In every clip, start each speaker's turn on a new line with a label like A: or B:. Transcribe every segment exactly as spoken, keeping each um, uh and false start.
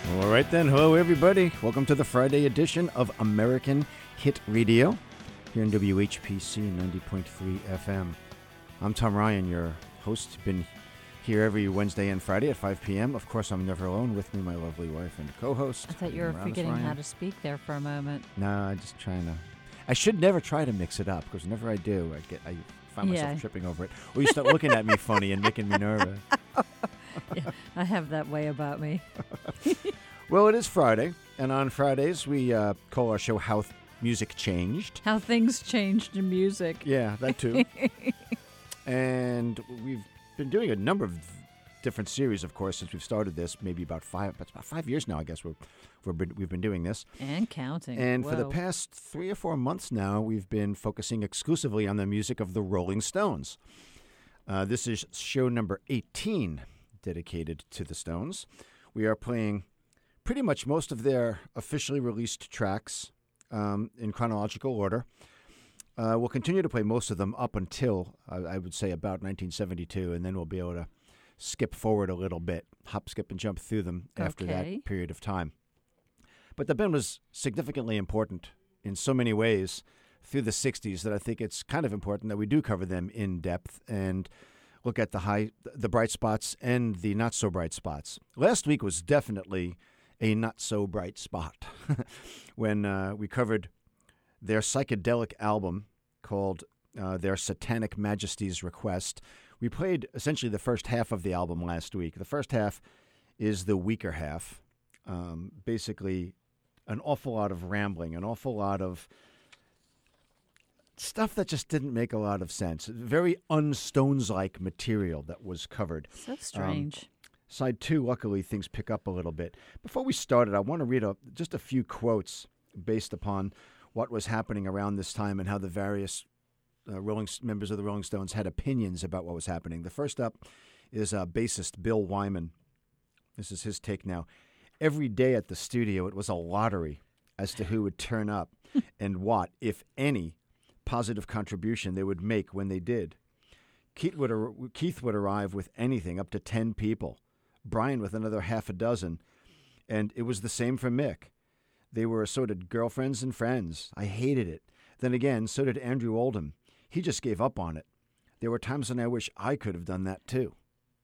A: All right then, hello everybody. Welcome to the Friday edition of American Hit Radio here in W H P C ninety point three F M. I'm Tom Ryan, your host. Been here every Wednesday and Friday at five p.m. Of course, I'm never alone. With me, my lovely wife and co-host.
B: I thought you were forgetting how to speak there for a moment.
A: Nah, I'm just trying to... I should never try to mix it up, because whenever I do, I get I find myself
B: Yeah.
A: tripping over it. Or you start looking at me funny and making me nervous.
B: Yeah, I have that way about me.
A: Well, it is Friday, and on Fridays we uh, call our show How Th- Music Changed.
B: How things changed in music.
A: Yeah, that too. And we've been doing a number of different series, of course, since we've started this. Maybe about five, it's about five years now, I guess. We're, we're been, we've been doing this.
B: And counting.
A: And
B: Whoa.
A: for the past three or four months now, we've been focusing exclusively on the music of the Rolling Stones. Uh, this is show number eighteen, dedicated to the Stones. We are playing pretty much most of their officially released tracks um, in chronological order. Uh, we'll continue to play most of them up until, uh, I would say, about nineteen seventy-two, and then we'll be able to skip forward a little bit, hop, skip, and jump through them after
B: Okay.
A: that period of time. But the band was significantly important in so many ways through the sixties that I think it's kind of important that we do cover them in depth and look at the high, the bright spots and the not so bright spots. Last week was definitely a not so bright spot when uh, we covered their psychedelic album called uh, Their Satanic Majesty's Request. We played essentially the first half of the album last week. The first half is the weaker half. Um, basically, an awful lot of rambling, an awful lot of stuff that just didn't make a lot of sense. Very un-Stones-like material that was covered.
B: So strange.
A: Um, side two, luckily, things pick up a little bit. Before we started, I want to read a, just a few quotes based upon what was happening around this time and how the various uh, Rolling members of the Rolling Stones had opinions about what was happening. The first up is uh, bassist Bill Wyman. This is his take now. Every day at the studio, it was a lottery as to who would turn up and what, if any, positive contribution they would make when they did. Keith would, ar- Keith would arrive with anything up to ten people, Brian with another half a dozen, and it was the same for Mick. They were assorted girlfriends and friends. I hated it. Then again, so did Andrew Oldham. He just gave up on it. There were times when I wish I could have done that too.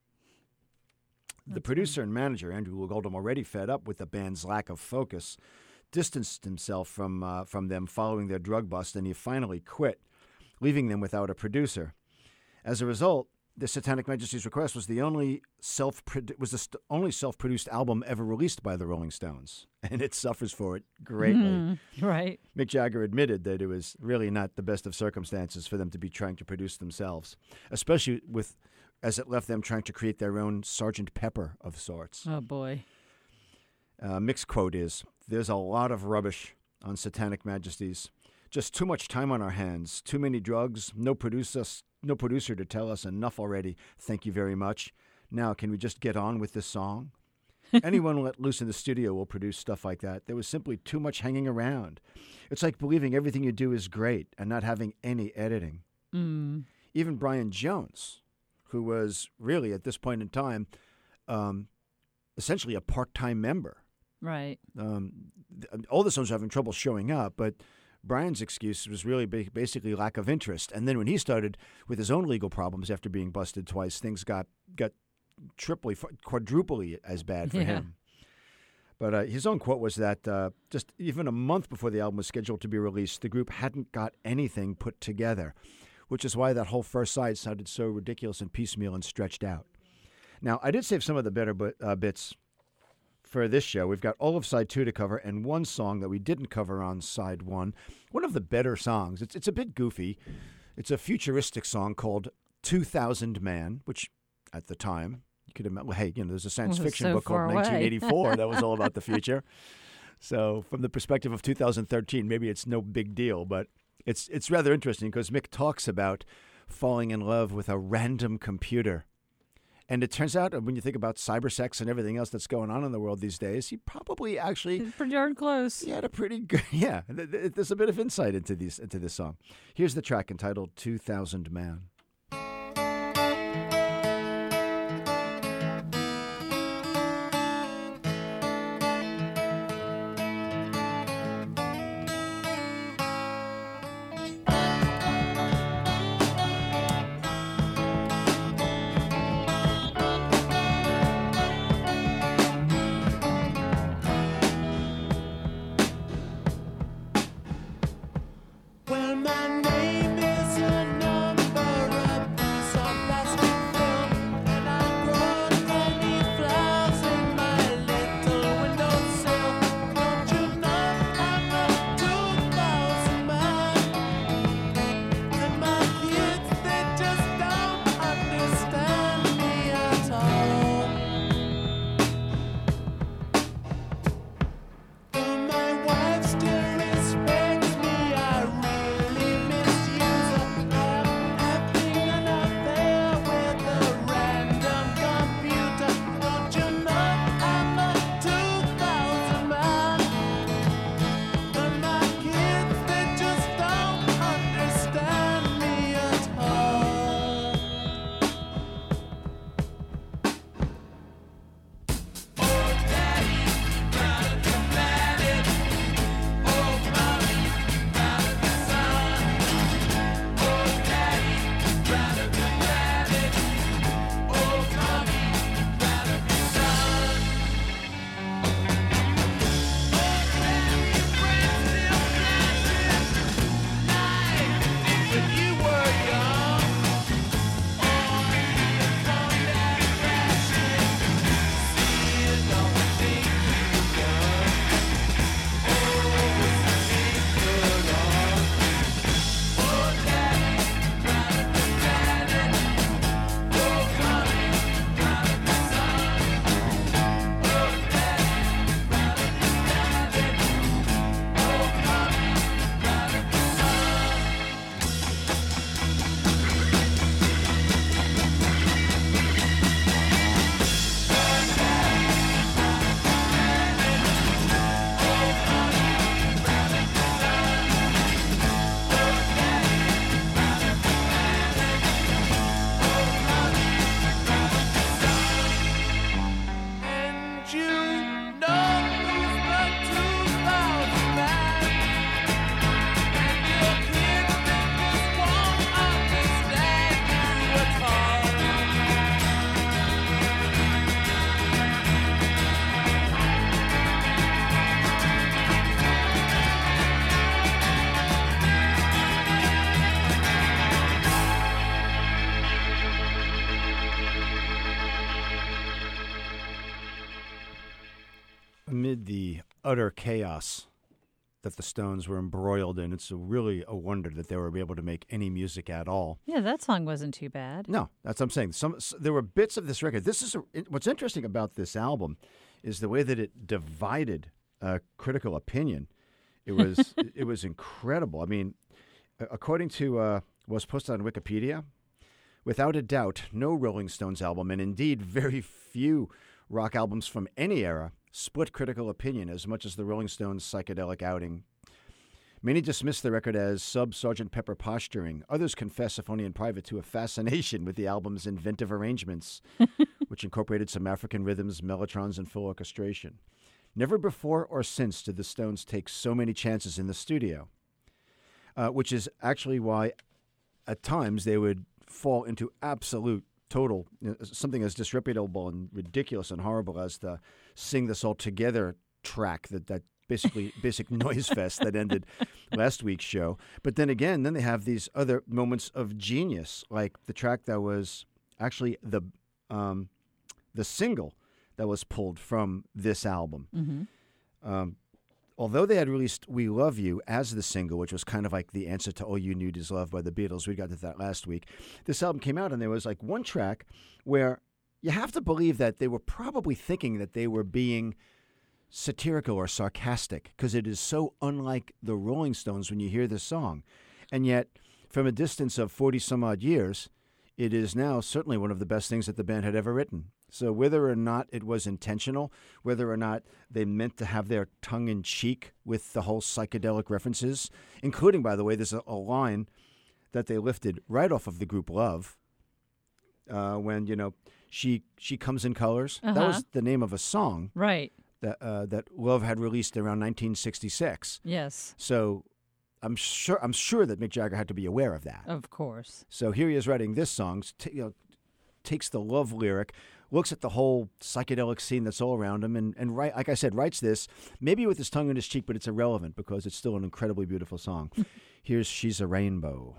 A: The
B: That's
A: producer and manager, Andrew Oldham, already fed up with the band's lack of focus, distanced himself from uh, from them following their drug bust, and he finally quit, leaving them without a producer. As a result, The Satanic Majesty's Request was the only self was the st- only self-produced album ever released by the Rolling Stones, and it suffers for it greatly.
B: Mm, right.
A: Mick Jagger admitted that it was really not the best of circumstances for them to be trying to produce themselves, especially with as it left them trying to create their own Sergeant Pepper of sorts.
B: Oh, boy.
A: Uh, Mick's quote is, "There's a lot of rubbish on Satanic Majesties. Just too much time on our hands, too many drugs, no producer, no producer to tell us enough already. Thank you very much. Now, can we just get on with this song? Anyone let loose in the studio will produce stuff like that. There was simply too much hanging around. It's like believing everything you do is great and not having any editing."
B: Mm.
A: Even Brian Jones, who was really at this point in time um, essentially a part-time member.
B: Right.
A: Um, th- all the Stones were having trouble showing up, but Brian's excuse was really ba- basically lack of interest. And then when he started with his own legal problems after being busted twice, things got got triply, quadruply as bad for
B: Yeah.
A: him. But uh, his own quote was that uh, just even a month before the album was scheduled to be released, the group hadn't got anything put together, which is why that whole first side sounded so ridiculous and piecemeal and stretched out. Now, I did save some of the better but, uh, bits for this show. We've got all of side two to cover and one song that we didn't cover on side one. One of the better songs. It's it's a bit goofy. It's a futuristic song called two thousand Man, which at the time, you could imagine, hey, you know, there's a science
B: It was
A: fiction
B: so
A: book called
B: far away.
A: nineteen eighty-four that was all about the future. So from the perspective of two thousand thirteen, maybe it's no big deal, but it's it's rather interesting because Mick talks about falling in love with a random computer. And it turns out, when you think about cybersex and everything else that's going on in the world these days, he probably actually
B: It's pretty darn close.
A: he had a pretty good, yeah, th- th- there's a bit of insight into these into this song. Here's the track entitled two thousand Man. Amid the utter chaos that the Stones were embroiled in, it's a really a wonder that they were able to make any music at all.
B: Yeah, that song wasn't too bad.
A: No, that's what I'm saying. Some s- there were bits of this record. This is a, it- what's interesting about this album is the way that it divided uh, critical opinion. It was it was incredible. I mean, a- according to uh, what's posted on Wikipedia, without a doubt, no Rolling Stones album, and indeed very few rock albums from any era, split critical opinion as much as the Rolling Stones' psychedelic outing. Many dismiss the record as sub-Sergeant Pepper posturing. Others confess, if only in private, to a fascination with the album's inventive arrangements, which incorporated some African rhythms, mellotrons, and full orchestration. Never before or since did the Stones take so many chances in the studio, uh, which is actually why at times they would fall into absolute total, you know, something as disreputable and ridiculous and horrible as the Sing This All Together track, that, that basically basic noise fest that ended last week's show. But then again, then they have these other moments of genius, like the track that was actually the um, the single that was pulled from this album.
B: Mm-hmm.
A: Um, although they had released We Love You as the single, which was kind of like the answer to All You Need Is Love by the Beatles, we got to that last week, this album came out and there was like one track where you have to believe that they were probably thinking that they were being satirical or sarcastic, because it is so unlike the Rolling Stones when you hear this song. And yet, from a distance of forty-some-odd years, it is now certainly one of the best things that the band had ever written. So whether or not it was intentional, whether or not they meant to have their tongue-in-cheek with the whole psychedelic references, including, by the way, there's a, a line that they lifted right off of the group Love, uh, when, you know, she she comes in colors.
B: Uh-huh.
A: That was the name of a song
B: Right.
A: that uh, that Love had released around nineteen sixty-six.
B: Yes,
A: So I'm sure I'm sure that Mick Jagger had to be aware of that.
B: of course.
A: So here he is writing this song, t- you know, takes the Love lyric, looks at the whole psychedelic scene that's all around him, and, and write, like I said, writes this, maybe with his tongue in his cheek, but it's irrelevant because it's still an incredibly beautiful song. Here's She's a Rainbow.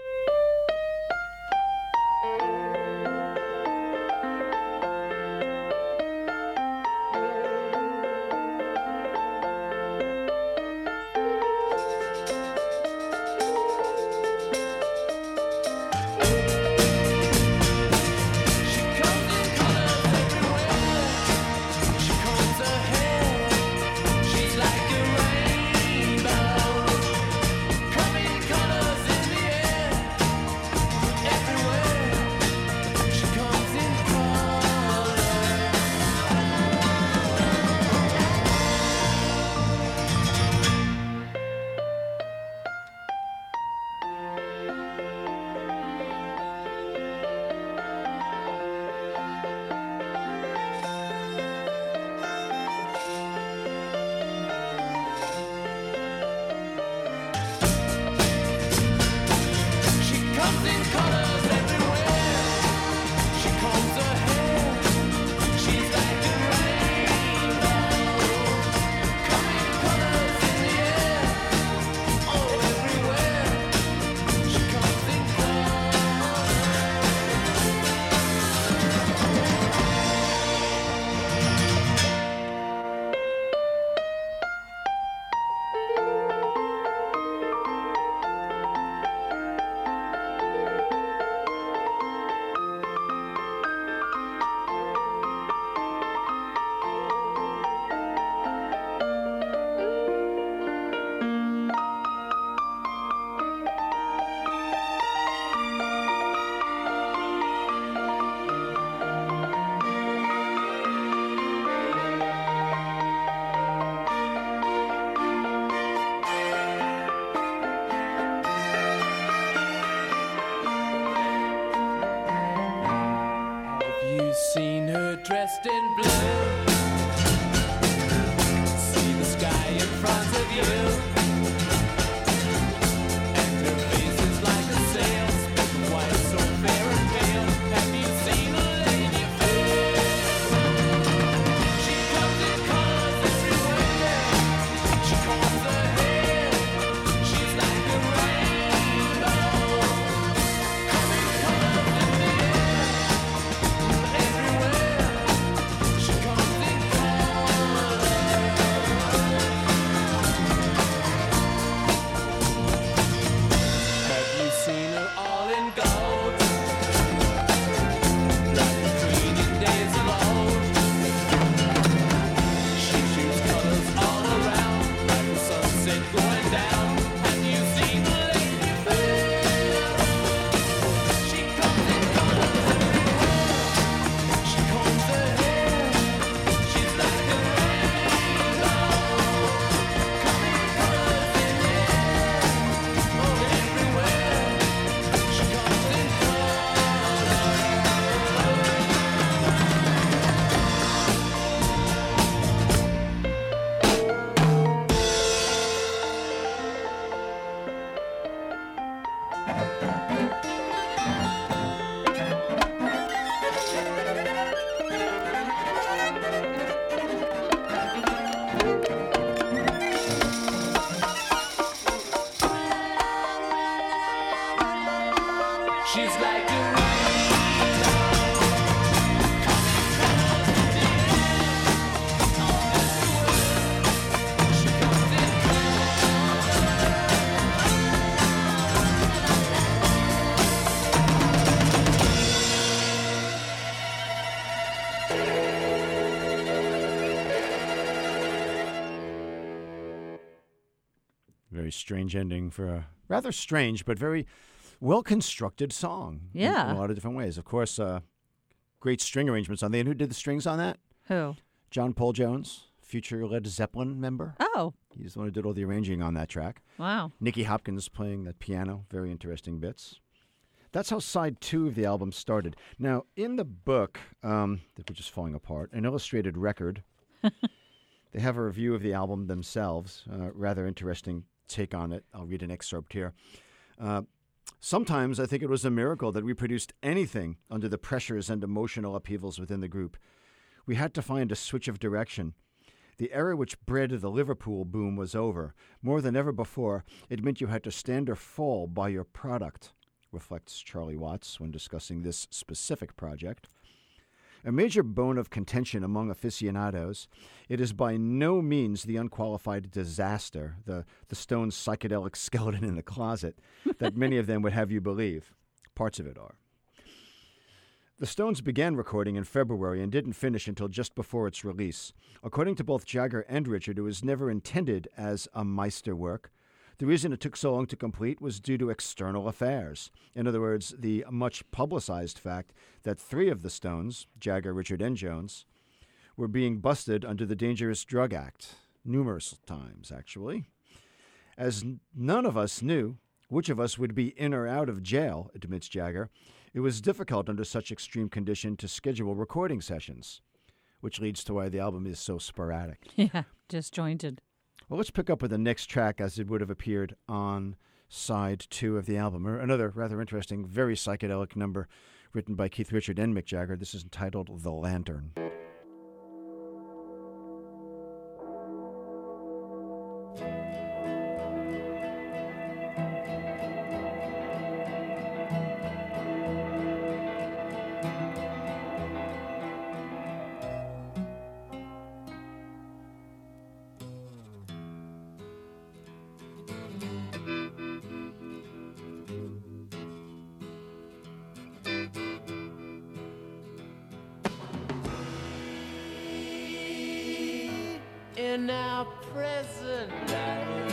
C: Seen her dressed in blue. See the sky in front of you. And her face is like a sail, split white, so fair and pale. Have you seen a lady fair? She comes in colors everywhere. She combs her hair. She's like a rainbow. Coming colors in the air. Everywhere she comes in color.
A: very strange ending for a rather strange but very well-constructed song. in-
B: Yeah.
A: In, a lot of different ways. Of course, uh, great string arrangements on there. And who did the strings on that?
B: Who?
A: John Paul Jones, future Led Zeppelin member.
B: Oh,
A: He's the one who did all the arranging on that track.
B: wow.
A: Nicky Hopkins playing that piano. Very interesting bits. That's how side two of the album started. Now, in the book, um, which is falling apart, an illustrated record, they have a review of the album themselves. Uh, rather interesting take on it. I'll read an excerpt here. Uh, Sometimes I think it was a miracle that we produced anything under the pressures and emotional upheavals within the group. We had to find a switch of direction. The era which bred the Liverpool boom was over. More than ever before, it meant you had to stand or fall by your product, reflects Charlie Watts when discussing this specific project. A major bone of contention among aficionados, it is by no means the unqualified disaster, the, the Stones' psychedelic skeleton in the closet, that many of them would have you believe. Parts of it are. The Stones began recording in February and didn't finish until just before its release. According to both Jagger and Richard, it was never intended as a Meisterwerk. The reason it took so long to complete was due to external affairs. In other words, the much publicized fact that three of the Stones, Jagger, Richard, and Jones, were being busted under the Dangerous Drug Act, numerous times, actually. As n- none of us knew which of us would be in or out of jail, admits Jagger, it was difficult under such extreme condition to schedule recording sessions, which leads to why the album is so sporadic.
B: Yeah, disjointed.
A: Well, let's pick up with the next track as it would have appeared on side two of the album. Or another rather interesting, very psychedelic number written by Keith Richard and Mick Jagger. This is entitled The Lantern.
C: In our present life,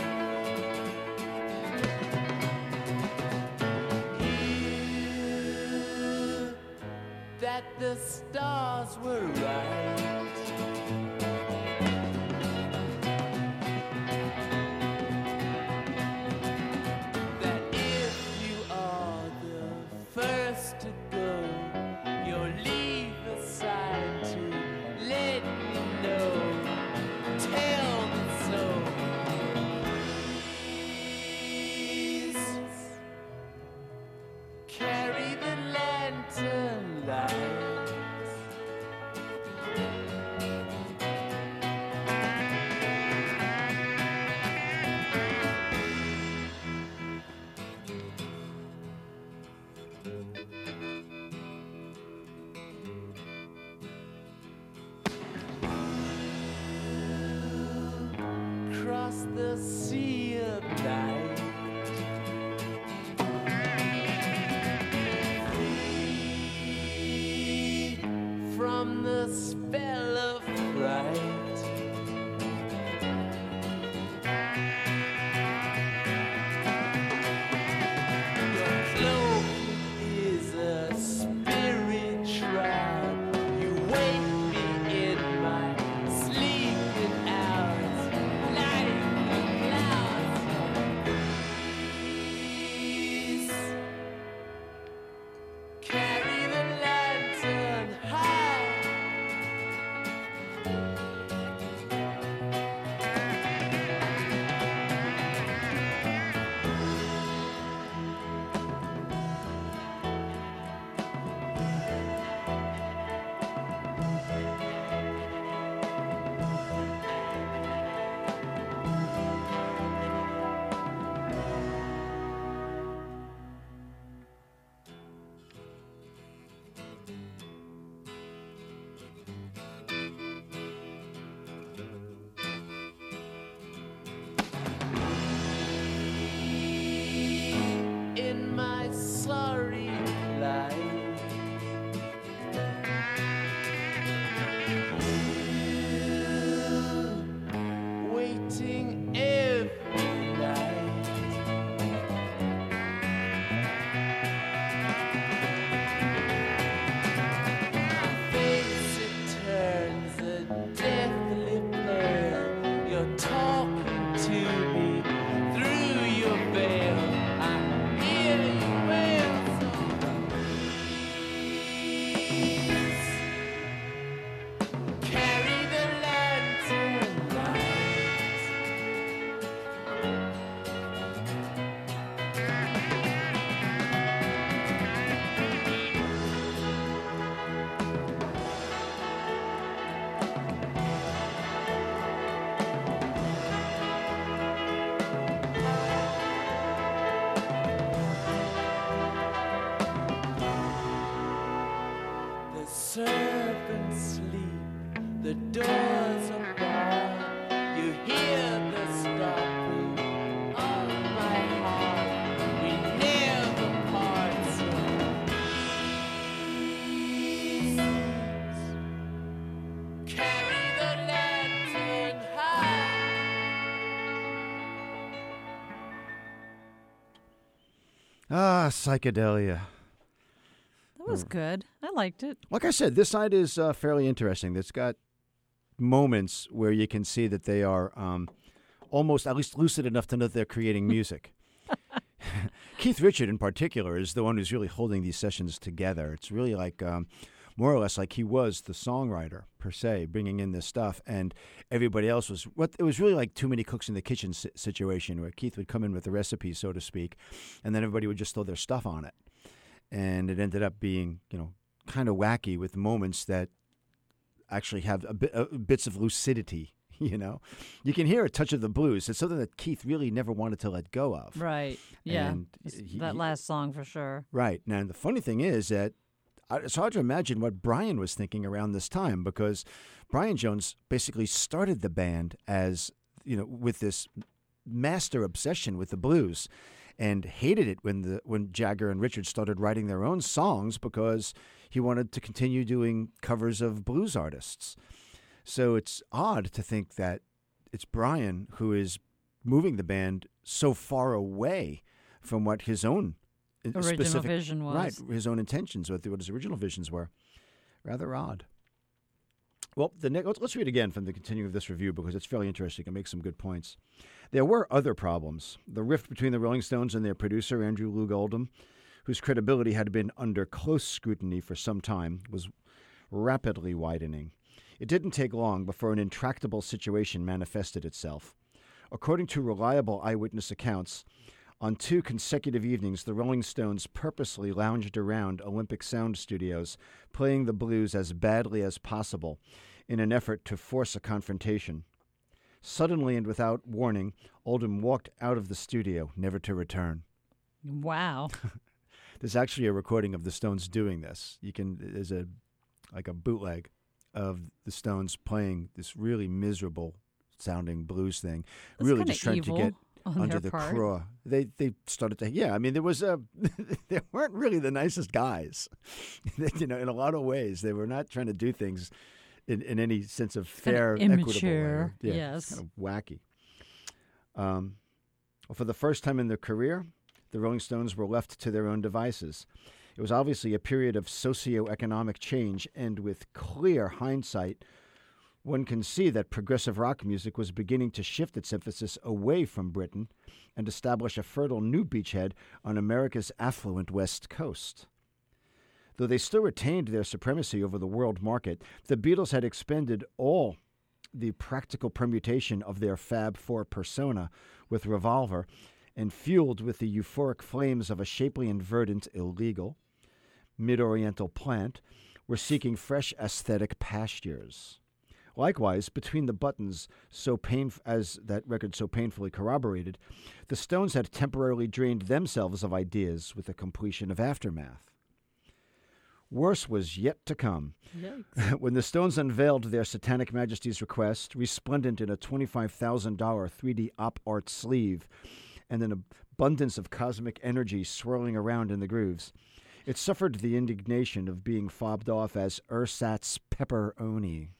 C: hear that the stars were right. That if you are the first to go, you'll leave aside to let me know. Tell me so. Please carry the lantern lights. Across the sea of night, free from the spell of fright. Your cloak is a spirit shroud. You wake me in my sleeping hours. Light the clouds. Please carry the lantern high. serpents sleep, the doors are barred. You hear the stopping of my heart. We never part, so please carry the lantern high.
A: Ah, psychedelia.
B: That was good. I liked it.
A: Like I said, this side is uh, fairly interesting. It's got moments where you can see that they are um, almost, at least lucid enough to know that they're creating music. Keith Richard, in particular, is the one who's really holding these sessions together. It's really like, um, more or less, like he was the songwriter, per se, bringing in this stuff, and everybody else was, what it was really like too many cooks in the kitchen si- situation, where Keith would come in with the recipe, so to speak, and then everybody would just throw their stuff on it. And it ended up being, you know, kind of wacky with moments that actually have a bit, uh, bits of lucidity, you know. You can hear a touch of the blues. It's something that Keith really never wanted to let go of.
B: Right. Yeah.
A: And
B: It's
A: he-
B: that
A: he-
B: last song for sure.
A: Right. Now, the funny thing is that I- it's hard to imagine what Brian was thinking around this time, because Brian Jones basically started the band as, you know, with this master obsession with the blues, and hated it when the when Jagger and Richard started writing their own songs, because he wanted to continue doing covers of blues artists. So it's odd to think that it's Brian who is moving the band so far away from what his own uh,
B: Original
A: specific,
B: vision was.
A: right, his own intentions, what, what his original visions were. Rather odd. Well, the ne- let's, let's read again from the continuing of this review, because it's fairly interesting and makes some good points. There were other problems. The rift between the Rolling Stones and their producer, Andrew Loog Oldham, whose credibility had been under close scrutiny for some time, was rapidly widening. It didn't take long before an intractable situation manifested itself. According to reliable eyewitness accounts, on two consecutive evenings, the Rolling Stones purposely lounged around Olympic Sound Studios, playing the blues as badly as possible in an effort to force a confrontation. Suddenly and without warning, Oldham walked out of the studio, never to return.
B: Wow.
A: There's actually a recording of the Stones doing this. You can there's a like a bootleg of the Stones playing this really miserable sounding blues thing,
B: That's
A: really
B: kinda
A: just trying
B: evil
A: to get
B: on
A: under
B: their
A: the
B: part.
A: craw. They they started to yeah. I mean, there was a they weren't really the nicest guys. you know, in a lot of ways, they were not trying to do things in, in any sense of fair,
B: Kinda
A: equitable way.
B: immature,
A: Yeah,
B: yes.
A: kind of wacky. Um, well, for the first time in their career, the Rolling Stones were left to their own devices. It was obviously a period of socioeconomic change, and with clear hindsight, one can see that progressive rock music was beginning to shift its emphasis away from Britain and establish a fertile new beachhead on America's affluent West Coast. Though they still retained their supremacy over the world market, the Beatles had expended all the practical permutation of their Fab Four persona with Revolver, and fueled with the euphoric flames of a shapely and verdant illegal mid-oriental plant, were seeking fresh aesthetic pastures. Likewise, Between the Buttons, so pain as that record so painfully corroborated, the Stones had temporarily drained themselves of ideas with the completion of Aftermath. Worse was yet to come.
B: Yikes.
A: When the Stones unveiled their Satanic Majesty's Request, resplendent in a twenty-five thousand dollars three D op art sleeve and an abundance of cosmic energy swirling around in the grooves, it suffered the indignation of being fobbed off as ersatz pepperoni.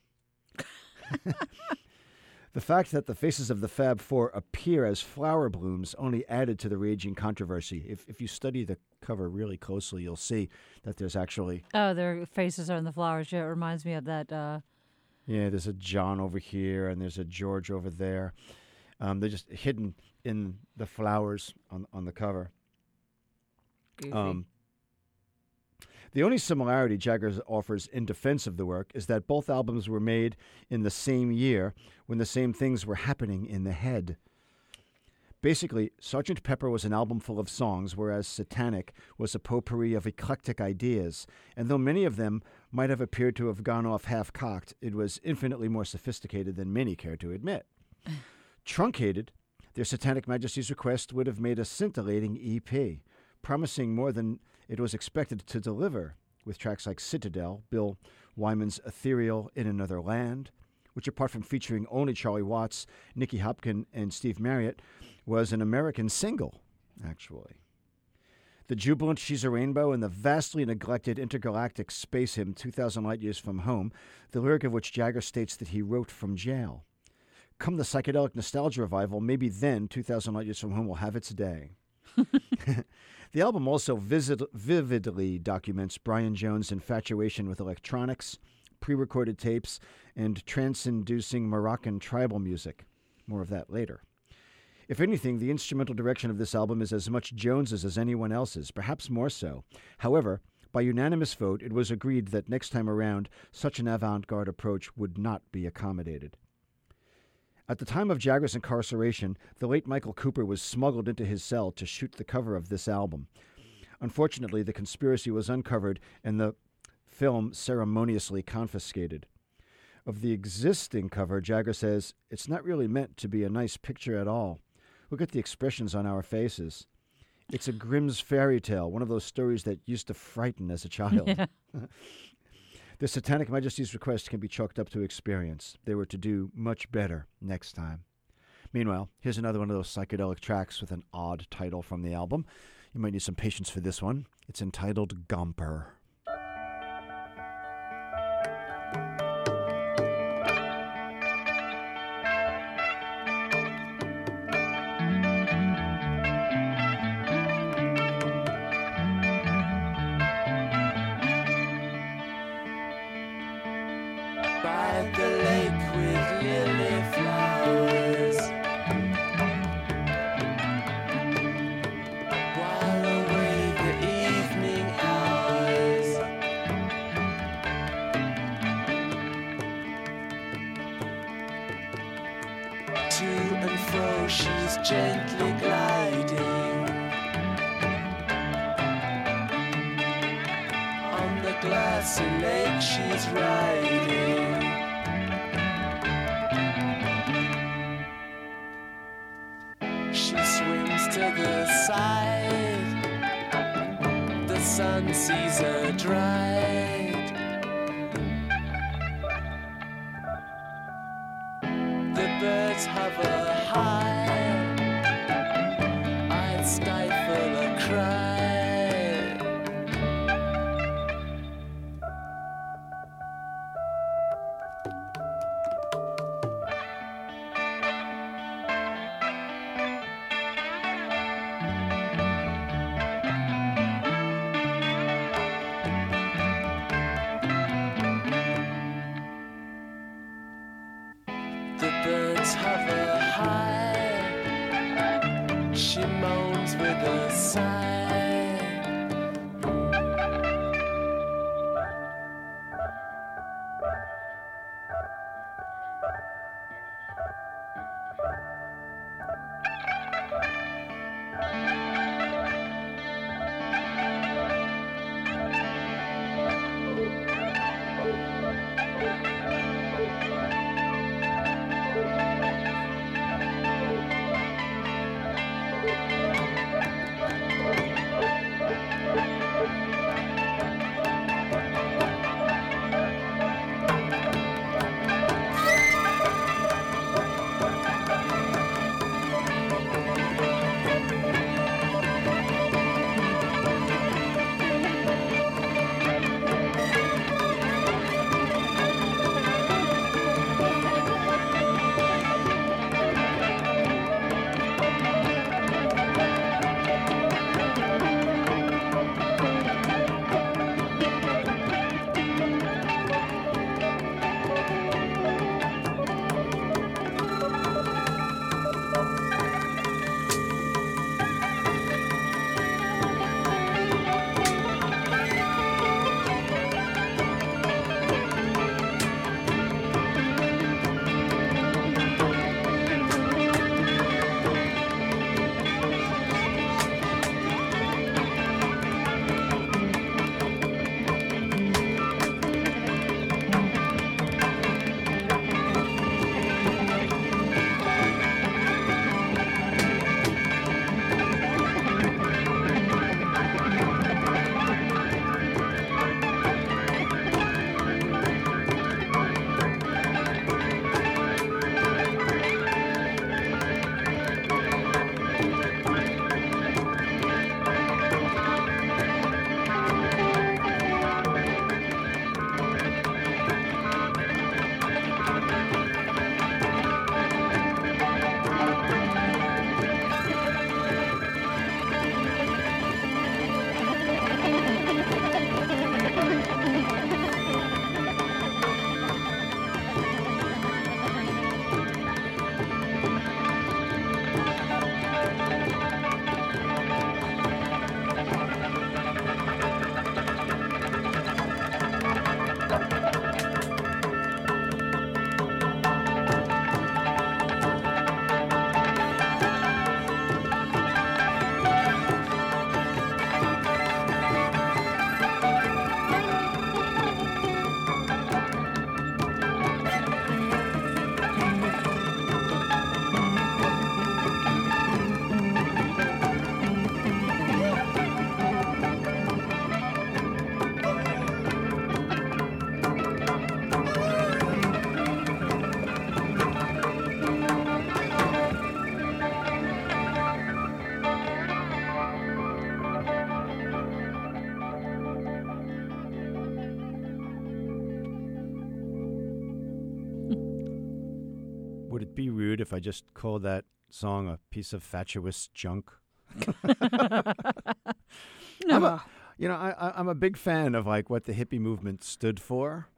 A: The fact that the faces of the Fab Four appear as flower blooms only added to the raging controversy. If if you study the cover really closely, you'll see that there's actually
B: Oh, their faces are in the flowers. Yeah, it reminds me of that. Uh,
A: yeah, there's a John over here and there's a George over there. Um, they're just hidden in the flowers on on the cover.
B: goofy.
A: Um, the only similarity Jagger offers in defense of the work is that both albums were made in the same year when the same things were happening in the head. Basically, Sergeant Pepper was an album full of songs, whereas Satanic was a potpourri of eclectic ideas, and though many of them might have appeared to have gone off half-cocked, it was infinitely more sophisticated than many care to admit. Truncated, their Satanic Majesty's Request would have made a scintillating E P, promising more than it was expected to deliver, with tracks like Citadel, Bill Wyman's Ethereal in Another Land, which apart from featuring only Charlie Watts, Nicky Hopkins, and Steve Marriott, was an American single, actually. The jubilant She's a Rainbow and the vastly neglected intergalactic space hymn two thousand Light Years from Home, the lyric of which Jagger states that he wrote from jail. Come the psychedelic nostalgia revival, maybe then two thousand Light Years from Home will have its day. The album also visit, vividly documents Brian Jones' infatuation with electronics, pre-recorded tapes, and trance-inducing Moroccan tribal music. More of that later. If anything, the instrumental direction of this album is as much Jones's as anyone else's, perhaps more so. However, by unanimous vote, it was agreed that next time around, such an avant-garde approach would not be accommodated. At the time of Jagger's incarceration, the late Michael Cooper was smuggled into his cell to shoot the cover of this album. Unfortunately, the conspiracy was uncovered and the film ceremoniously confiscated. Of the existing cover, Jagger says, "It's not really meant to be a nice picture at all. Look at the expressions on our faces. It's a Grimm's fairy tale, one of those stories that used to frighten as a child."
B: Yeah.
A: The Satanic Majesty's request can be chalked up to experience. They were to do much better next time. Meanwhile, here's another one of those psychedelic tracks with an odd title from the album. You might need some patience for this one. It's entitled Gomper.
C: By the lake with lily flowers, while away the evening hours, to and fro she's gently gliding on the glassy lake she's riding. She swims to the side, the sun sees her dried. The birds hover high, I'd stifle a cry. The birds hover high, she moans with a sigh.
A: would it be rude if I just called that song a piece of fatuous junk?
B: No.
A: I'm a, you know, I, I, I'm a big fan of like what the hippie movement stood for.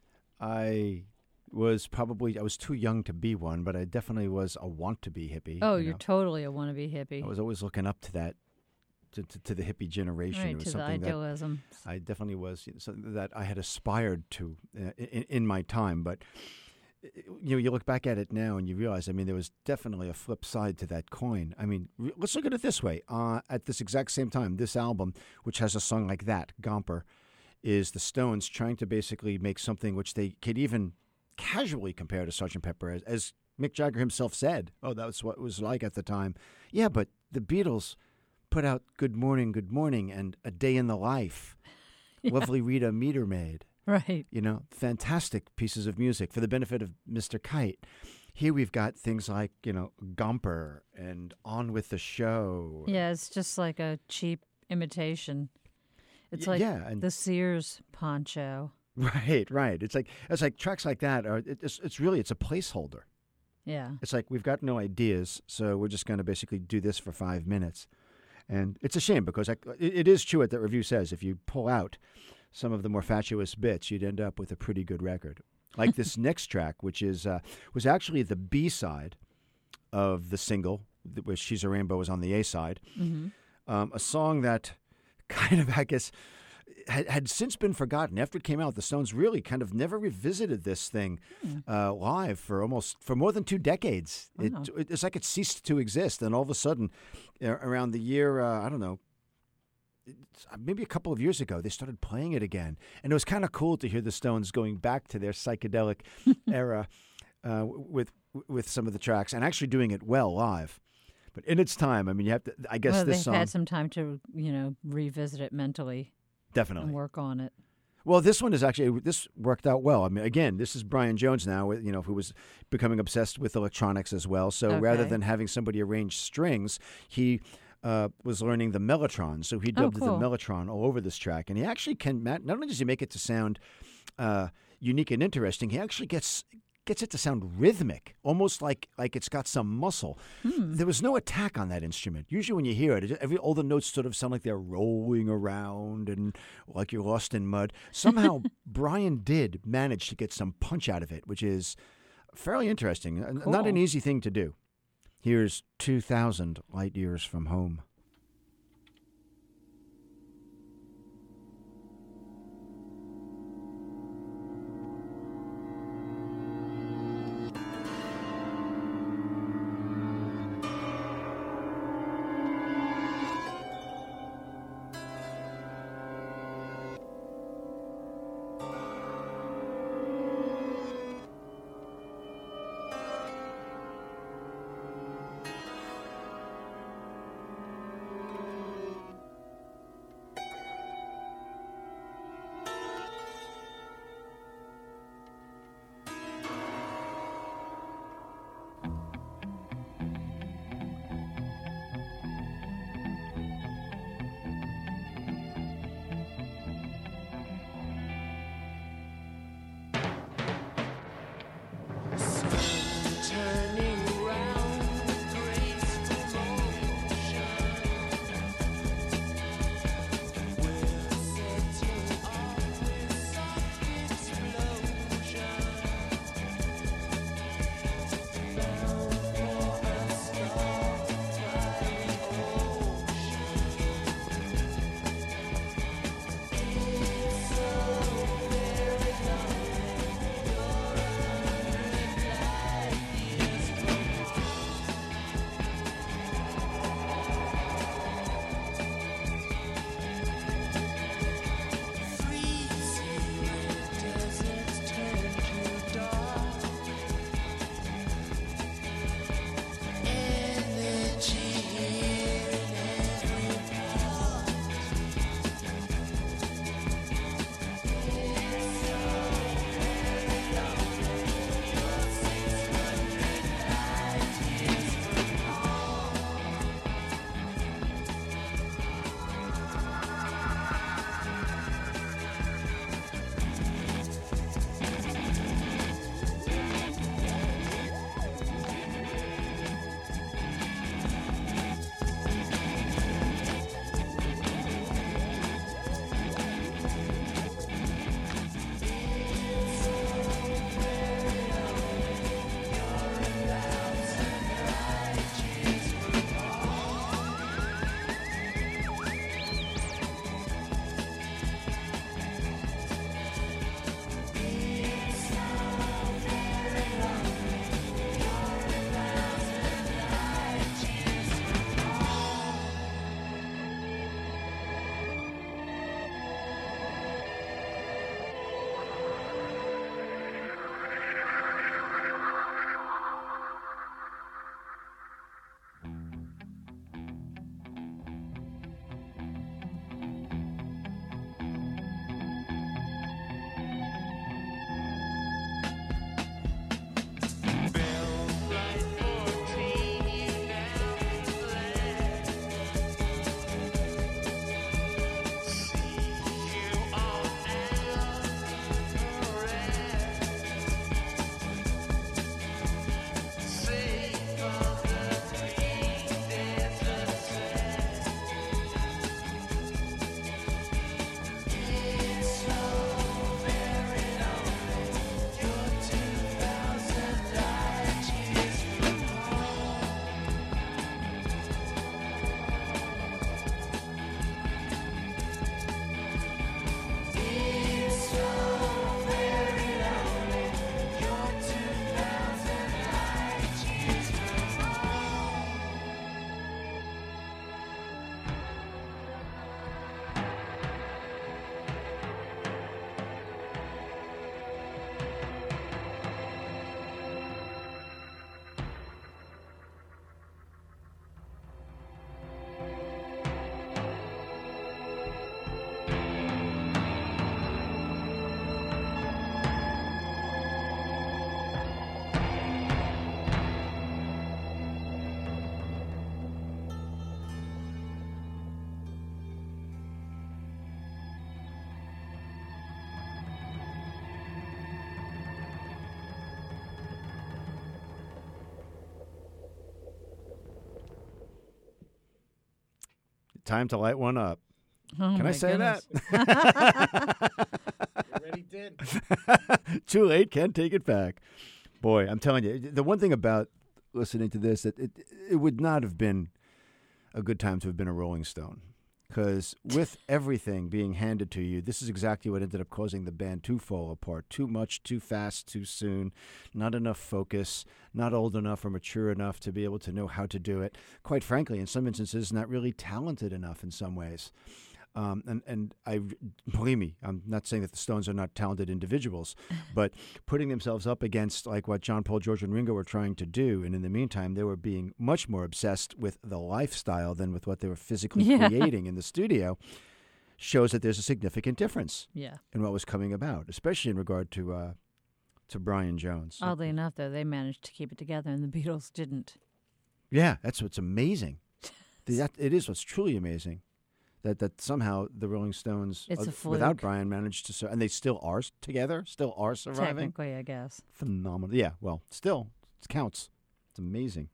A: I was probably I was too young to be one, but I definitely was a want to be hippie.
B: oh,
A: you
B: you're
A: know.
B: totally a wannabe hippie.
A: I was always looking up to that, to, to, to the hippie generation.
B: right,
A: It was
B: to the
A: something that
B: idealism.
A: I definitely was you know, something that I had aspired to uh, in, in my time. But uh, you know, you look back at it now and you realize, I mean, there was definitely a flip side to that coin. I mean, re- let's look at it this way: uh, at this exact same time, this album, which has a song like that, Gomper, is the Stones trying to basically make something which they could even casually compare to Sergeant Pepper, as, as Mick Jagger himself said. Oh, that was what it was like at the time. Yeah, but the Beatles put out Good Morning, Good Morning and A Day in the Life. Lovely Rita Meter Maid.
B: Right.
A: You know, fantastic pieces of music for the benefit of Mister Kite. Here we've got things like, you know, Gomper and On with the Show.
B: Yeah, it's just like a cheap imitation. It's
A: Y-
B: like
A: yeah, and-
B: the Sears poncho.
A: Right, right. It's like it's like tracks like that are it- it's it's really it's a placeholder.
B: Yeah.
A: It's like we've got no ideas, so we're just going to basically do this for five minutes. And it's a shame because I, it, it is true what that review says. If you pull out some of the more fatuous bits, you'd end up with a pretty good record. Like this next track, which is uh, was actually the B side of the single, th- which She's a Rainbow was on the A side.
B: hmm
A: Um, a song that kind of, I guess, had, had since been forgotten. After it came out, the Stones really kind of never revisited this thing uh, live for almost, for more than two decades. It,
B: Wow.
A: it, it's like it ceased to exist. And all of a sudden, uh, around the year, uh, I don't know, it's, uh, maybe a couple of years ago, they started playing it again. And it was kind of cool to hear the Stones going back to their psychedelic era uh, with with some of the tracks and actually doing it well live. But in its time, I mean, you have to, I guess
B: well,
A: this
B: they've
A: song,
B: had some time to, you know, revisit it mentally
A: definitely.
B: and work on it.
A: Well, this one is actually this worked out well. I mean, again, this is Brian Jones now, you know, who was becoming obsessed with electronics as well. So rather
B: Okay.
A: than having somebody arrange strings, he uh, was learning the mellotron. So he
B: Oh,
A: dubbed
B: cool.
A: the mellotron all over this track, and he actually can. Not only does he make it to sound uh, unique and interesting, he actually gets gets it to sound rhythmic, almost like like it's got some muscle.
B: Hmm.
A: There was no attack on that instrument. Usually when you hear it, it- every all the notes sort of sound like they're rolling around and like you're lost in mud. Somehow Brian did manage to get some punch out of it, which is fairly interesting. N- Not an
B: Cool.
A: easy thing to do. Here's two thousand Light Years from Home. Time to light one up.
B: Oh
A: Can
B: my
A: I say
B: goodness.
A: that?
D: You already did.
A: Too late, can't take it back. Boy, I'm telling you, the one thing about listening to this, it, it, it would not have been a good time to have been a Rolling Stone. Because with everything being handed to you, this is exactly what ended up causing the band to fall apart. Too much, too fast, too soon, not enough focus, not old enough or mature enough to be able to know how to do it. Quite frankly, in some instances, not really talented enough in some ways. Um, and, and I, believe me, I'm not saying that the Stones are not talented individuals, but putting themselves up against like what John, Paul, George, and Ringo were trying to do, and in the meantime, they were being much more obsessed with the lifestyle than with what they were physically
B: Yeah.
A: creating in the studio, shows that there's a significant difference
B: Yeah.
A: in what was coming about, especially in regard to uh, to Brian Jones.
B: Oddly enough, though, they managed to keep it together, and the Beatles didn't.
A: Yeah, that's what's amazing. The- that, it is what's truly amazing. That that somehow the Rolling Stones,
B: It's a
A: uh, without
B: fluke.
A: Brian, managed to, sur- and they still are s- together, still are surviving.
B: Technically, I guess.
A: Phenomenal. Yeah, well, still, it counts. It's amazing.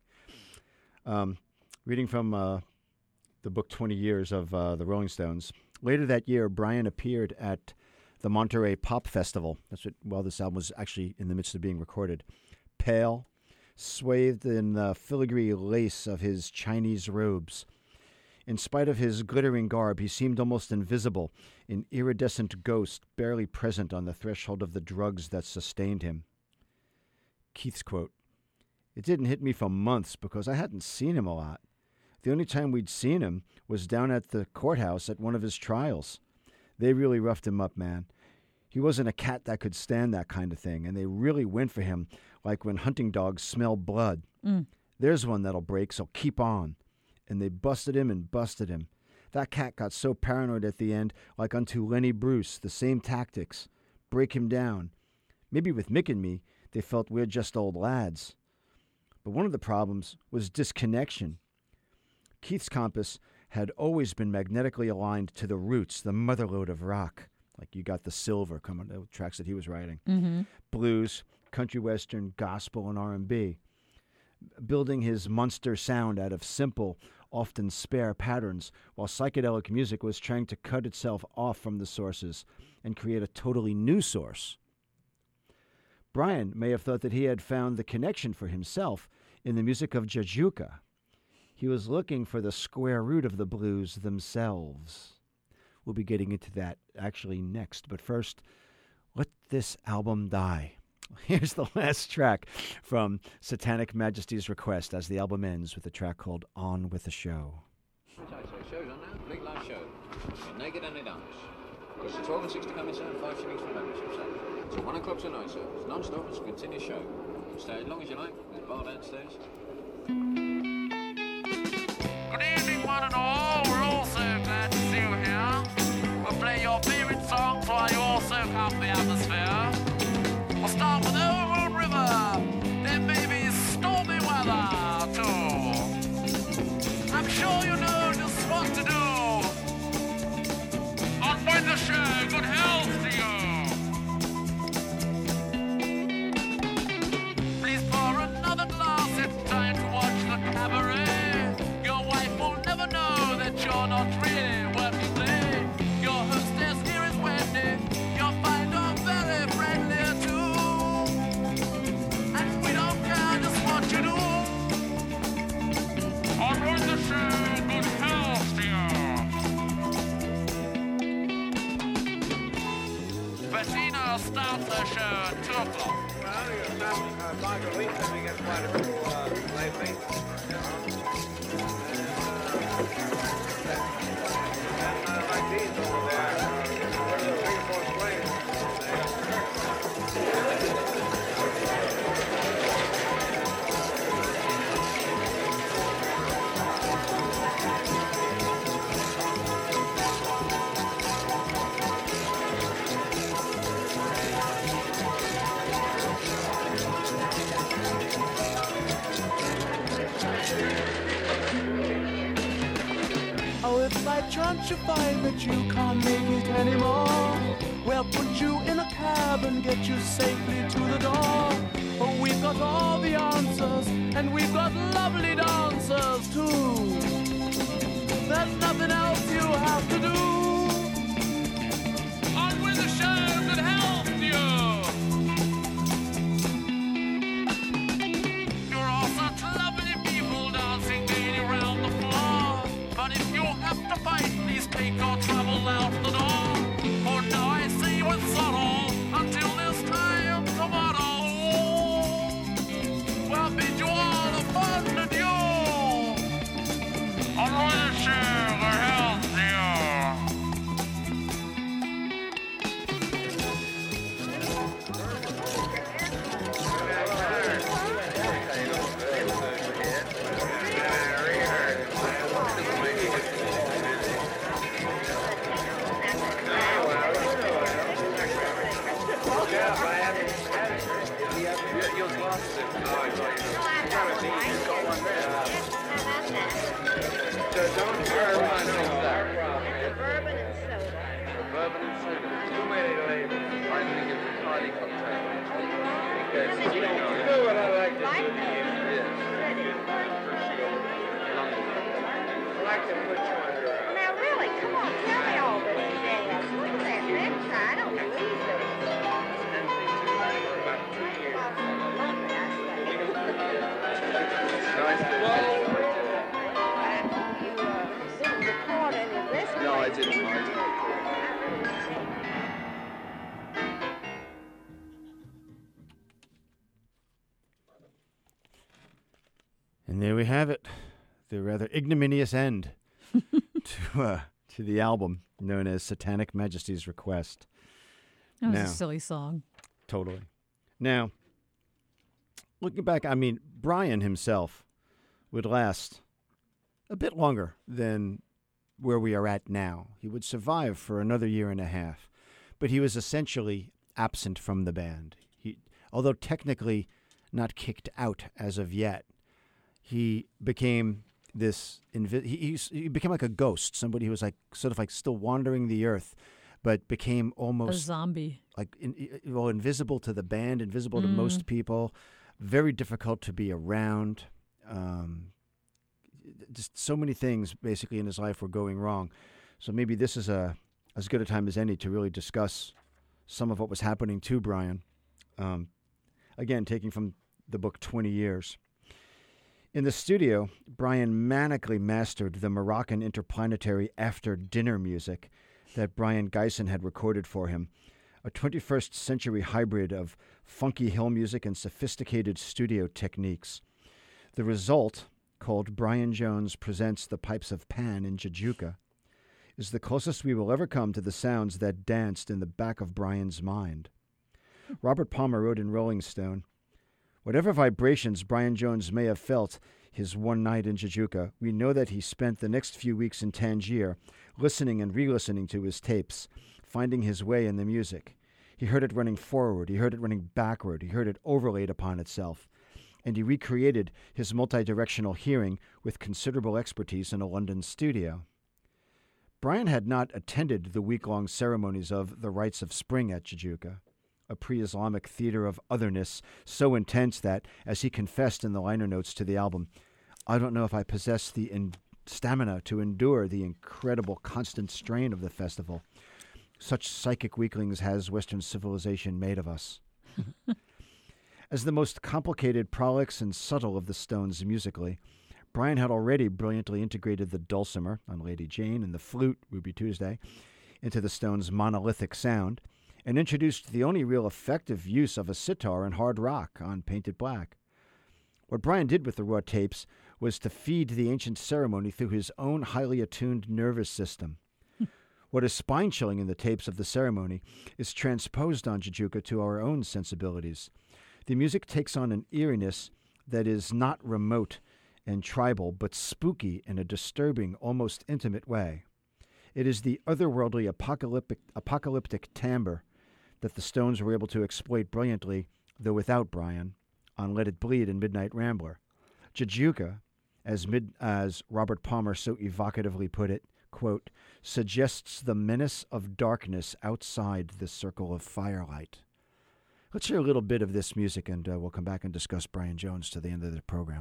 A: Um, reading from uh, the book twenty years of uh, the Rolling Stones. Later that year, Brian appeared at the Monterey Pop Festival. That's what, well, this album was actually in the midst of being recorded. Pale, swathed in the filigree lace of his Chinese robes. In spite of his glittering garb, he seemed almost invisible, an iridescent ghost barely present on the threshold of the drugs that sustained him. Keith's quote, "It didn't hit me for months because I hadn't seen him a lot. The only time we'd seen him was down at the courthouse at one of his trials. They really roughed him up, man. He wasn't a cat that could stand that kind of thing, and they really went for him like when hunting dogs smell blood.
B: Mm.
A: There's one that'll break, so keep on. And they busted him and busted him. That cat got so paranoid at the end, like unto Lenny Bruce, the same tactics. Break him down. Maybe with Mick and me, they felt we're just old lads. But one of the problems was disconnection. Keith's compass had always been magnetically aligned to the roots, the motherlode of rock. Like you got the silver coming, the tracks that he was writing.
B: Mm-hmm.
A: Blues, country western, gospel, and R and B. Building his monster sound out of simple, often spare patterns, while psychedelic music was trying to cut itself off from the sources and create a totally new source. Brian may have thought that he had found the connection for himself in the music of Jajuka. He was looking for the square root of the blues themselves. We'll be getting into that actually next, but first, let this album die. Here's the last track from Satanic Majesty's request as the album ends with a track called On With the Show.
E: So show's on now, complete live show. You're naked and they dance. Costs twelve and six to come in, sir, and five shillings for membership, sir. It's one o'clock tonight, sir. It's non-stop, it's a continuous show. You can stay as long as you like. There's a bar downstairs.
C: Good evening, one and all. We're all so glad to see you here. We'll play your favorite songs while you all soak up the atmosphere. We'll start with the show at two o'clock.
F: Well, you've got uh, Margarita, we get quite a few uh, lately. And uh, like these over there, uh, with the three or four slaves.
C: Oh, if by chance you find that you can't make it anymore, we'll put you in a cab and get you safely to the door. Oh, we've got all the answers, and we've got lovely dancers too. There's nothing else you have to do. On with the show that helps you. You're all such lovely people dancing gaily around the floor. But if you have to fight, please take your trouble out the door. For now I say with sorrow, until this time tomorrow, we'll bid you all a fond adieu. On with the show that helps you.
F: So don't serve my
G: Bourbon and soda.
F: bourbon and soda. Too many labels. I think it's a party cocktail. Because you know, you know what I like to do to you? Yes. I like to put you under a...
G: Now, really, come on, tell me all this today. Look at that picture. I don't believe it.
F: About two years.
G: Nice
F: Nice to
G: you uh, didn't record any of this.
F: No, I didn't. I didn't.
A: And there we have it, the rather ignominious end to uh, to the album known as Satanic Majesty's Request.
B: That was
A: Now-
B: a silly song.
A: Totally. Now, looking back, I mean, Brian himself would last a bit longer than where we are at now. He would survive for another year and a half, but he was essentially absent from the band. He, although technically not kicked out as of yet, he became this. Invi- he, he's- he became like a ghost, somebody who was like sort of like still wandering the earth, but became
B: A
A: almost
B: zombie.
A: like in, i- well, invisible to the band, invisible to
B: Mm.
A: most people, very difficult to be around. Um, just so many things basically in his life were going wrong. So maybe this is a as good a time as any to really discuss some of what was happening to Brian. Um, again, taking from the book twenty years. In the studio, Brian manically mastered the Moroccan interplanetary after-dinner music that Brian Geisen had recorded for him, a twenty-first century hybrid of funky hill music and sophisticated studio techniques. The result, called Brian Jones Presents the Pipes of Pan in Jajuka, is the closest we will ever come to the sounds that danced in the back of Brian's mind. Robert Palmer wrote in Rolling Stone, "Whatever vibrations Brian Jones may have felt his one night in Jajuka, we know that he spent the next few weeks in Tangier listening and re-listening to his tapes, finding his way in the music. He heard it running forward, he heard it running backward, he heard it overlaid upon itself, and he recreated his multi-directional hearing with considerable expertise in a London studio." Brian had not attended the week-long ceremonies of the Rites of Spring at Jajuka, a pre-Islamic theater of otherness so intense that, as he confessed in the liner notes to the album, "I don't know if I possess the in- stamina to endure the incredible constant strain of the festival. Such psychic weaklings has Western civilization made of us." As the most complicated, prolix, and subtle of the Stones musically, Brian had already brilliantly integrated the dulcimer on Lady Jane and the flute, Ruby Tuesday, into the Stones' monolithic sound, and introduced the only real effective use of a sitar in hard rock on Paint It Black. What Brian did with the raw tapes was to feed the ancient ceremony through his own highly attuned nervous system. What is spine-chilling in the tapes of the ceremony is transposed on Jajouka to our own sensibilities. The music takes on an eeriness that is not remote and tribal, but spooky in a disturbing, almost intimate way. It is the otherworldly apocalyptic, apocalyptic timbre that the Stones were able to exploit brilliantly, though without Brian, on Let It Bleed and Midnight Rambler. Jajouka, as, mid, as Robert Palmer so evocatively put it, quote, suggests the menace of darkness outside the circle of firelight. Let's hear a little bit of this music, and uh, we'll come back and discuss Brian Jones to the end of the program.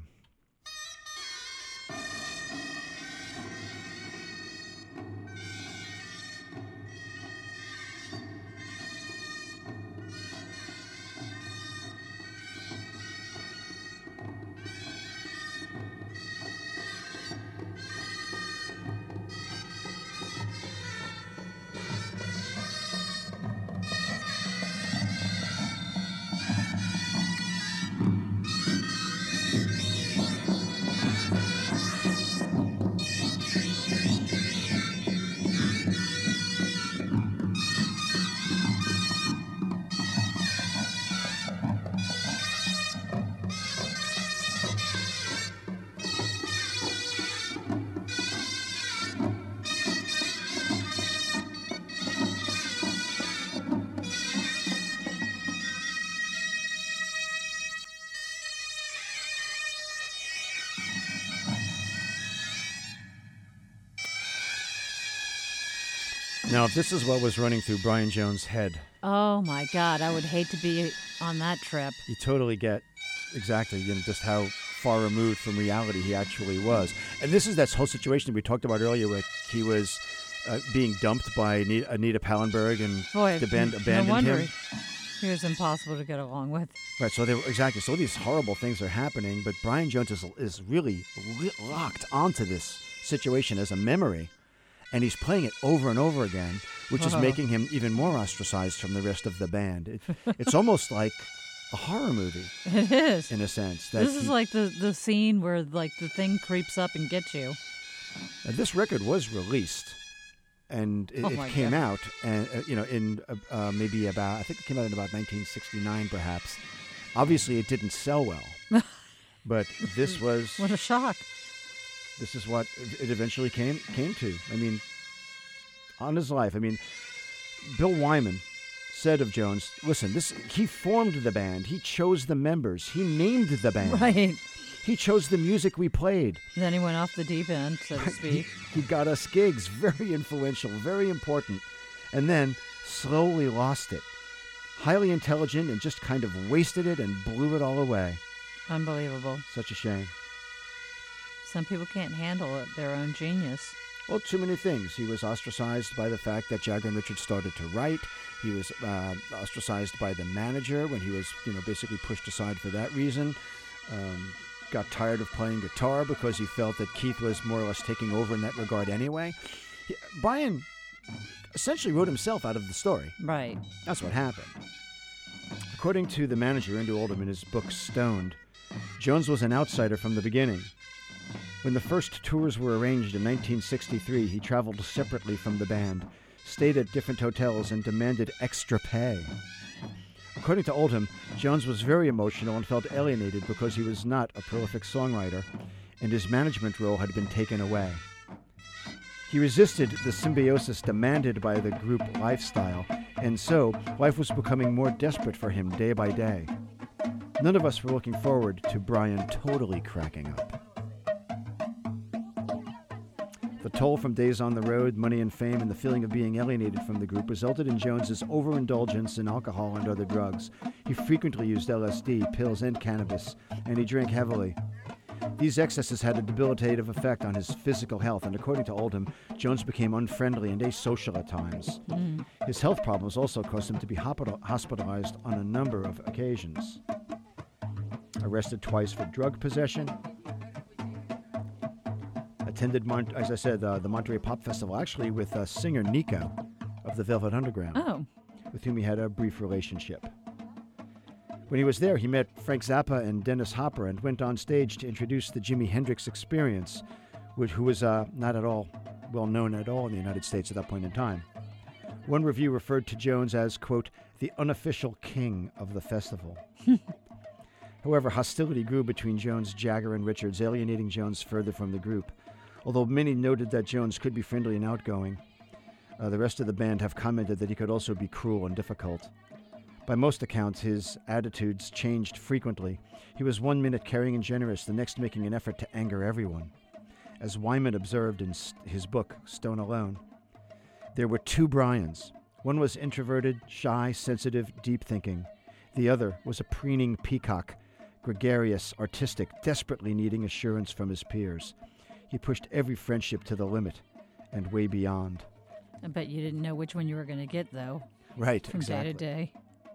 A: Now, if this is what was running through Brian Jones' head,
B: Oh my God, I would hate to be on that trip.
A: you totally get exactly you know, just how far removed from reality he actually was. And this is that whole situation we talked about earlier where he was uh, being dumped by Anita, Anita Pallenberg and
B: Boy,
A: the band
B: no
A: abandoned
B: wonder
A: him.
B: he was impossible to get along with.
A: Right, so they were, exactly. So these horrible things are happening, but Brian Jones is, is really li- locked onto this situation as a memory, and he's playing it over and over again, which is
B: Uh-huh.
A: making him even more ostracized from the rest of the band. It, it's almost like a horror movie
B: It is.
A: in a sense. That
B: This is
A: he-
B: like the, the scene where like the thing creeps up and gets you.
A: uh, this record was released, and it,
B: Oh
A: it
B: my
A: came
B: God.
A: out, and uh, you know, in uh, uh, maybe about I think it came out in about nineteen sixty-nine, perhaps. Obviously, it didn't sell well, but this was.
B: What a shock.
A: This is what it eventually came came to. I mean, on his life. I mean, Bill Wyman said of Jones, listen, this he formed the band. He chose the members. He named the band.
B: Right.
A: He chose the music we played.
B: Then he went off the deep end, so to
A: He,
B: speak.
A: he got us gigs. Very influential, very important. And then slowly lost it. Highly intelligent and just kind of wasted it and blew it all away.
B: Unbelievable.
A: Such a shame.
B: Some people can't handle it, their own genius.
A: Well, too many things. He was ostracized by the fact that Jagger and Richards started to write. He was uh, ostracized by the manager when he was, you know, basically pushed aside for that reason. Um, got tired of playing guitar because he felt that Keith was more or less taking over in that regard anyway. He, Brian essentially wrote himself out of the story.
B: Right.
A: That's what happened. According to the manager, Andrew Oldham, in his book Stoned, Jones was an outsider from the beginning. When the first tours were arranged in nineteen sixty-three, he traveled separately from the band, stayed at different hotels, and demanded extra pay. According to Oldham, Jones was very emotional and felt alienated because he was not a prolific songwriter, and his management role had been taken away. He resisted the symbiosis demanded by the group lifestyle, and so life was becoming more desperate for him day by day. None of us were looking forward to Brian totally cracking up. The toll from days on the road, money and fame, and the feeling of being alienated from the group resulted in Jones's overindulgence in alcohol and other drugs. He frequently used L S D, pills, and cannabis, and he drank heavily. These excesses had a debilitative effect on his physical health, and according to Oldham, Jones became unfriendly and asocial at times.
B: Mm.
A: His health problems also caused him to be hospital- hospitalized on a number of occasions. Arrested twice for drug possession. Attended, Mon- as I said, uh, the Monterey Pop Festival, actually with uh, singer Nico of the Velvet Underground.
B: Oh,
A: with whom he had a brief relationship. When he was there, he met Frank Zappa and Dennis Hopper and went on stage to introduce the Jimi Hendrix Experience, which, who was uh, not at all well known at all in the United States at that point in time. One review referred to Jones as, quote, the unofficial king of the festival. However, hostility grew between Jones, Jagger, and Richards, alienating Jones further from the group. Although many noted that Jones could be friendly and outgoing, uh, the rest of the band have commented that he could also be cruel and difficult. By most accounts, his attitudes changed frequently. He was one minute caring and generous, the next making an effort to anger everyone. As Wyman observed in st- his book, Stone Alone, there were two Brians. One was introverted, shy, sensitive, deep-thinking. The other was a preening peacock, gregarious, artistic, desperately needing assurance from his peers. He pushed every friendship to the limit and way beyond.
B: I bet you didn't know which one you were going to get, though,
A: Right,
B: from
A: exactly.
B: day to day.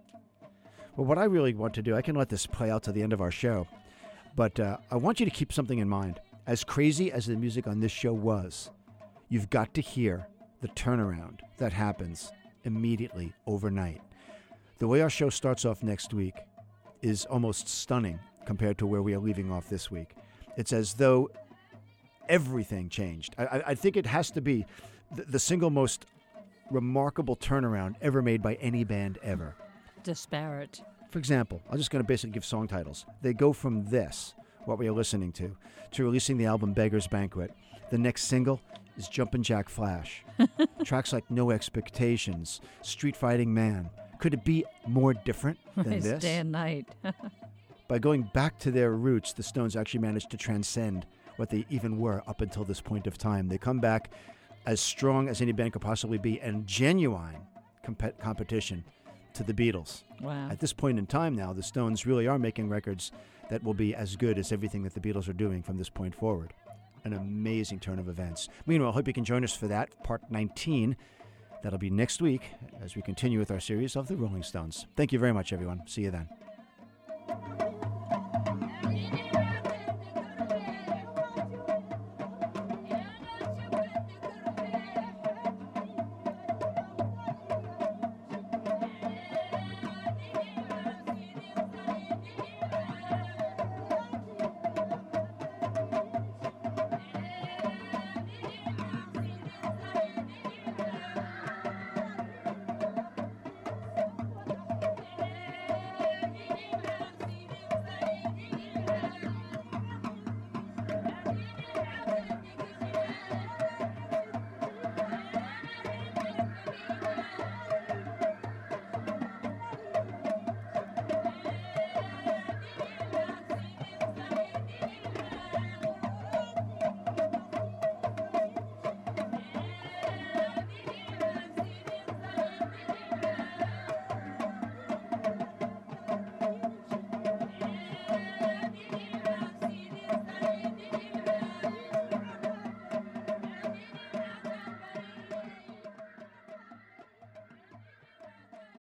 A: Well, what I really want to do, I can let this play out to the end of our show, but uh, I want you to keep something in mind. As crazy as the music on this show was, you've got to hear the turnaround that happens immediately overnight. The way our show starts off next week is almost stunning compared to where we are leaving off this week. It's as though everything changed. I, I, I think it has to be the, the single most remarkable turnaround ever made by any band ever.
B: Disparate.
A: For example, I'm just going to basically give song titles. They go from this, what we are listening to, to releasing the album Beggar's Banquet. The next single is Jumpin' Jack Flash. Tracks like No Expectations, Street Fighting Man. Could it be more different than
B: It's
A: this?
B: day and night.
A: By going back to their roots, the Stones actually managed to transcend what they even were up until this point of time. They come back as strong as any band could possibly be and genuine comp- competition to the Beatles.
B: Wow.
A: At this point in time now, the Stones really are making records that will be as good as everything that the Beatles are doing from this point forward. An amazing turn of events. Meanwhile, I hope you can join us for that, part nineteen. That'll be next week as we continue with our series of the Rolling Stones. Thank you very much, everyone. See you then.